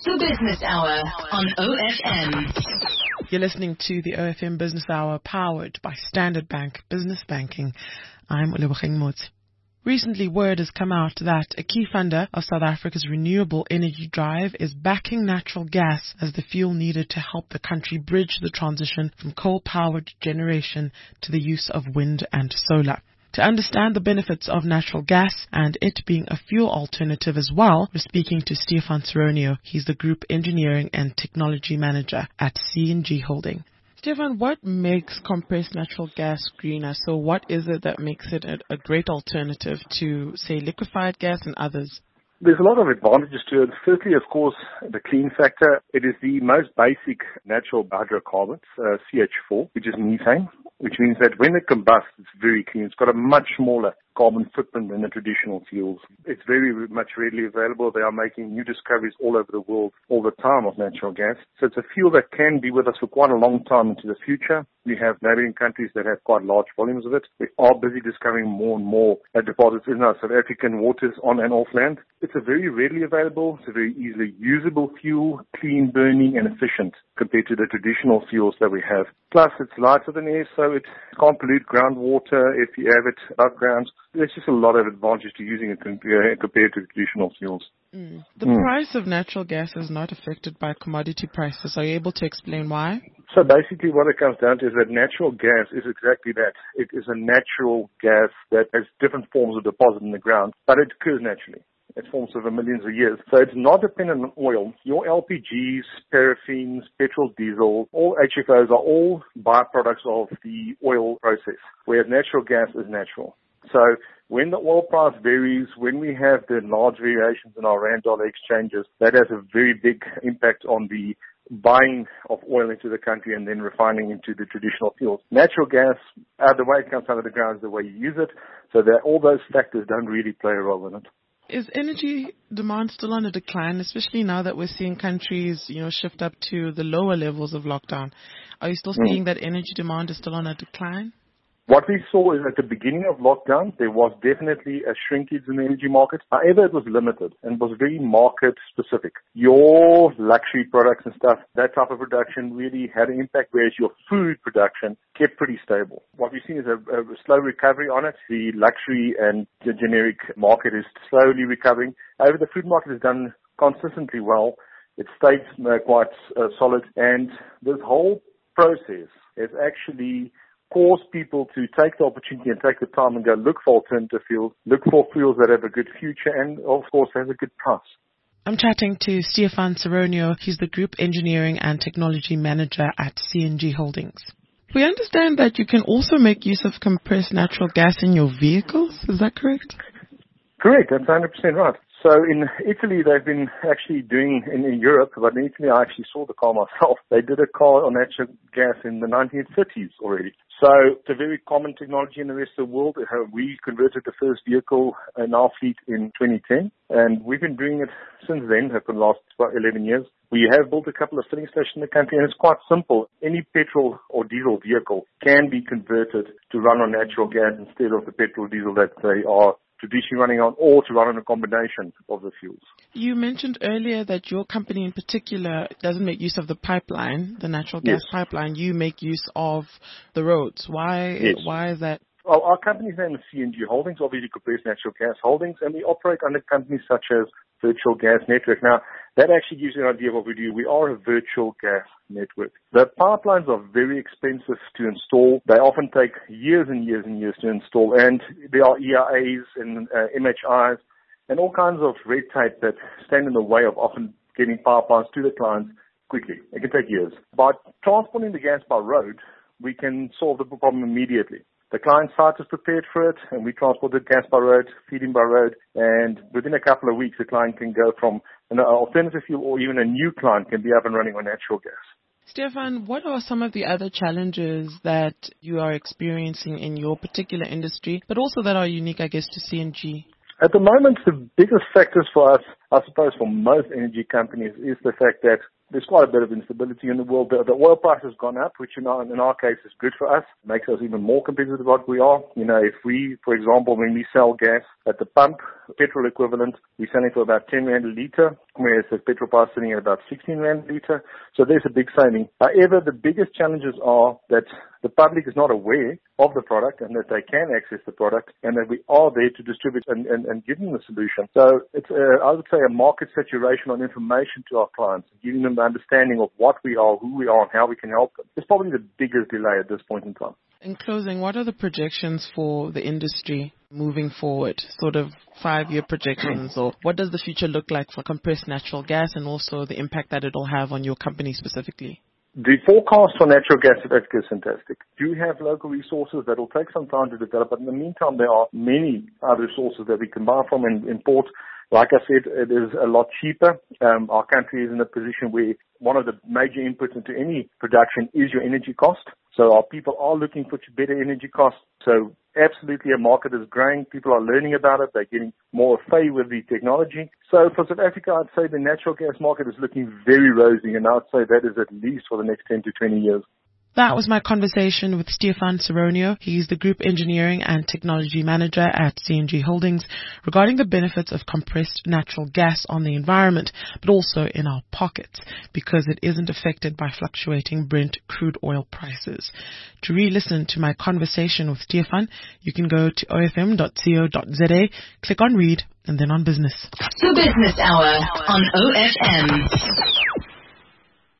The Business Hour on OFM. You're listening to the OFM Business Hour powered by Standard Bank Business Banking. I'm Olebogeng Motsi. Recently, word has come out that a key funder of South Africa's renewable energy drive is backing natural gas as the fuel needed to help the country bridge the transition from coal-powered generation to the use of wind and solar. To understand the benefits of natural gas and it being a fuel alternative as well, we're speaking to Stefan Saronio. He's the Group Engineering and Technology Manager at C&G Holding. Stefan, what makes compressed natural gas greener? So what is it that makes it a great alternative to, say, liquefied gas and others? There's a lot of advantages to it. Firstly, of course, the clean factor. It is the most basic natural hydrocarbons, CH4, which is methane, which means that when it combusts, it's very clean. It's got a much smaller carbon footprint than the traditional fuels. It's very much readily available. They are making new discoveries all over the world all the time of natural gas. So it's a fuel that can be with us for quite a long time into the future. We have neighboring countries that have quite large volumes of it. We are busy discovering more and more deposits in our South African waters on and off land. It's a very readily available, it's a very easily usable fuel, clean burning and efficient compared to the traditional fuels that we have. Plus, it's lighter than air, so it can't pollute groundwater if you have it above ground. There's just a lot of advantage to using it compared to traditional fuels. The price of natural gas is not affected by commodity prices. Are you able to explain why? So basically what it comes down to is that natural gas is exactly that. It is a natural gas that has different forms of deposit in the ground, but it occurs naturally. It forms over millions of years. So it's not dependent on oil. Your LPGs, paraffins, petrol, diesel, all HFOs are all byproducts of the oil process, whereas natural gas is natural. So when the oil price varies, when we have the large variations in our rand-dollar exchanges, that has a very big impact on the buying of oil into the country and then refining into the traditional fuels. Natural gas, the way it comes out of the ground is the way you use it. So that all those factors don't really play a role in it. Is energy demand still on a decline, especially now that we're seeing countries, shift up to the lower levels of lockdown? Are you still seeing that energy demand is still on a decline? What we saw is at the beginning of lockdown, there was definitely a shrinkage in the energy market. However, it was limited and was very market specific. Your luxury products and stuff, that type of production really had an impact, whereas your food production kept pretty stable. What we've seen is a slow recovery on it. The luxury and the generic market is slowly recovering. However, the food market has done consistently well. It stayed quite solid, and this whole process has actually cause people to take the opportunity and take the time and go look for alternative fuels, look for fuels that have a good future and, of course, have a good price. I'm chatting to Stefan Saronio. He's the Group Engineering and Technology Manager at C&G Holdings. We understand that you can also make use of compressed natural gas in your vehicles. Is that correct? Correct. That's 100% right. So in Italy, they've been actually doing, in Europe, but in Italy I actually saw the car myself. They did a car on natural gas in the 1930s already. So it's a very common technology in the rest of the world. We converted the first vehicle in our fleet in 2010, and we've been doing it since then, for the last about 11 years. We have built a couple of filling stations in the country, and it's quite simple. Any petrol or diesel vehicle can be converted to run on natural gas instead of the petrol or diesel that they are traditionally running on, or to run on a combination of the fuels. You mentioned earlier that your company in particular doesn't make use of the pipeline, the natural gas pipeline. You make use of the roads. Why is that? Well, our company's name is C&G Holdings, obviously Compressed Natural Gas Holdings, and we operate under companies such as Virtual Gas Network. Now, that actually gives you an idea of what we do. We are a virtual gas network. The pipelines are very expensive to install. They often take years and years and years to install, and there are EIAs and MHIs and all kinds of red tape that stand in the way of often getting pipelines to the clients quickly. It can take years. By transporting the gas by road, we can solve the problem immediately. The client site is prepared for it, and we transport the gas by road, feeding by road, and within a couple of weeks, the client can go from an alternative fuel or even a new client can be up and running on natural gas. Stefan, what are some of the other challenges that you are experiencing in your particular industry, but also that are unique, I guess, to C&G? At the moment, the biggest factors for us I suppose, for most energy companies is the fact that there's quite a bit of instability in the world. The oil price has gone up, which in our case is good for us. It makes us even more competitive than what we are. If we, for example, when we sell gas at the pump, petrol equivalent, we're selling for about 10 Rand a litre, whereas the petrol price is sitting at about 16 Rand a litre. So there's a big saving. However, the biggest challenges are that the public is not aware of the product and that they can access the product and that we are there to distribute and give them the solution. So it's, I would say, a market saturation on information to our clients, giving them the understanding of what we are, who we are, and how we can help them. It's probably the biggest delay at this point in time. In closing, what are the projections for the industry moving forward? Sort of 5-year projections, or what does the future look like for compressed natural gas and also the impact that it'll have on your company specifically? The forecast for natural gas in Africa is fantastic. Do have local resources that will take some time to develop, but in the meantime, there are many other resources that we can buy from and import. Like I said, it is a lot cheaper. Our country is in a position where one of the major inputs into any production is your energy cost. So our people are looking for better energy costs. So absolutely a market is growing. People are learning about it. They're getting more familiar with the technology. So for South Africa, I'd say the natural gas market is looking very rosy, and I'd say that is at least for the next 10 to 20 years. That was my conversation with Stefan Saronio. He's the Group Engineering and Technology Manager at CNG Holdings regarding the benefits of compressed natural gas on the environment, but also in our pockets because it isn't affected by fluctuating Brent crude oil prices. To re-listen to my conversation with Stefan, you can go to ofm.co.za, click on Read, and then on Business. The Business Hour on OFM.